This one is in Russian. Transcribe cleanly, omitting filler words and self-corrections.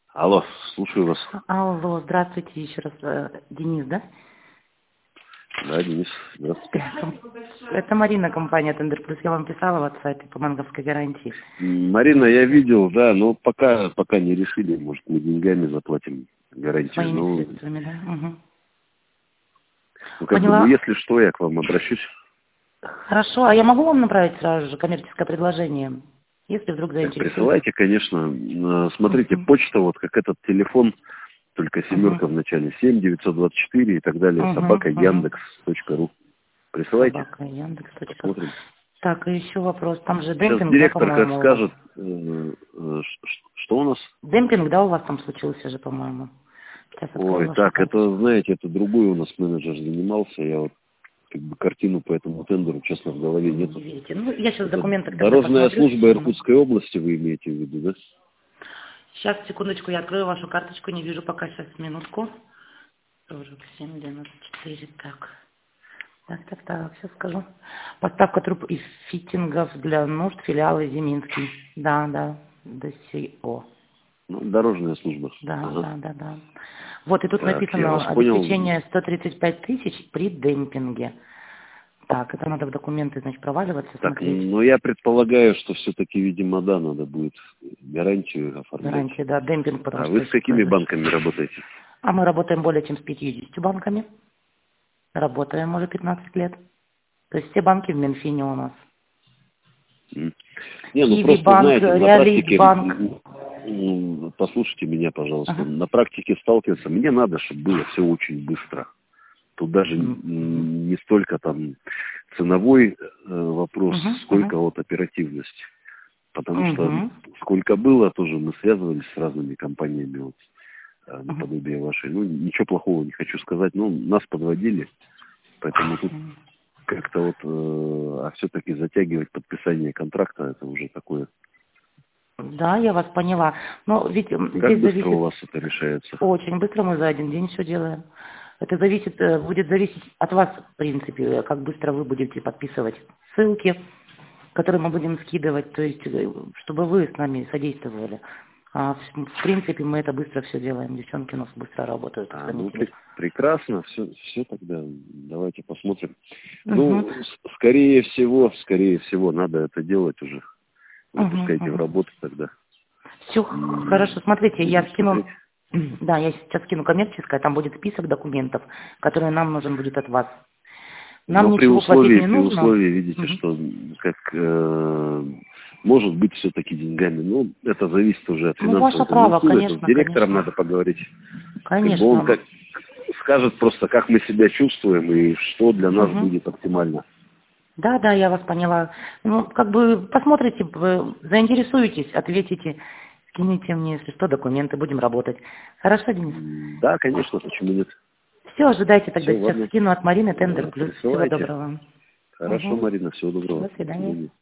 Алло, слушаю вас. Алло, здравствуйте еще раз, Денис, да? Да, Денис, здравствуйте. Это Марина, компания Тендер Плюс. Я вам писала в WhatsApp по банковской гарантии. Марина, я видел, да, но пока не решили, может, мы деньгами заплатим гарантию. Своими средствами, да? Угу. Ну, если что, я к вам обращусь. Хорошо, а я могу вам направить сразу же коммерческое предложение, если вдруг заинтересует? Присылайте, конечно. Смотрите, почта, вот как этот телефон, только семерка в начале, 7 924 и так далее, собака Яндекс.ру. Присылайте. Собака Яндекс.ру. Посмотрим. Так, и еще вопрос. Там же Сейчас демпинг, директор да, как по-моему, скажет, что у нас? Демпинг, да, у вас там случился же, по-моему. Ой, так, это, знаете, это другой у нас менеджер занимался, я вот как бы картину по этому тендеру, честно, в голове нет. Ну, я сейчас документы... Дорожная служба Иркутской области вы имеете в виду, да? Сейчас, секундочку, я открою вашу карточку, не вижу пока, сейчас, минутку. 47,94, так. Так, сейчас скажу. Поставка труб и фитингов для нужд филиала Зиминский. Да, ДСО. Ну, дорожная служба. Да. Вот, и тут так, написано обеспечение 135 тысяч при демпинге. Так, это надо в документы, значит, проваливаться, так, смотреть. ну, я предполагаю, что все-таки, видимо, да, надо будет гарантию оформлять. Гарантию, да, демпинг, потому что... Вы с какими банками работаете? А мы работаем более чем с 50 банками. Работаем уже 15 лет. То есть все банки в Минфине у нас. Не, ну просто, банк, знаете, на практике... банк. Послушайте меня, пожалуйста. На практике сталкиваться, мне надо, чтобы было все очень быстро. Тут даже не столько там ценовой вопрос, сколько вот оперативность. Потому что сколько было, тоже мы связывались с разными компаниями, вот, наподобие вашей. Ну, ничего плохого не хочу сказать, но нас подводили, поэтому тут как-то вот, а все-таки затягивать подписание контракта, это уже такое. Да, я вас поняла. Но ведь как здесь быстро зависит... у вас это решается? Очень быстро, мы за один день все делаем. Это будет зависеть от вас, в принципе, как быстро вы будете подписывать ссылки, которые мы будем скидывать, то есть, чтобы вы с нами содействовали. А в принципе, мы это быстро все делаем. Девчонки у нас быстро работают. Прекрасно, все тогда. Давайте посмотрим. Ну, скорее всего, надо это делать уже. Выпускайте в работу тогда. Все хорошо. Смотрите, я скину... Да, я сейчас скину коммерческое, там будет список документов, которые нам нужен будет от вас. Нам ничего платить не нужно. При условии, видите, что как может быть все-таки деньгами. Ну, это зависит уже от финансового. Ваше право, конечно. С директором надо поговорить. Конечно. Он скажет просто, как мы себя чувствуем и что для нас будет оптимально. Да, я вас поняла. Ну, как бы посмотрите, заинтересуетесь, ответите, скинете мне, если что, документы, будем работать. Хорошо, Денис? Да, конечно, почему нет. Все, ожидайте тогда, сейчас скину от Марины Тендер Плюс. Всего доброго. Хорошо, Марина, всего доброго. До свидания.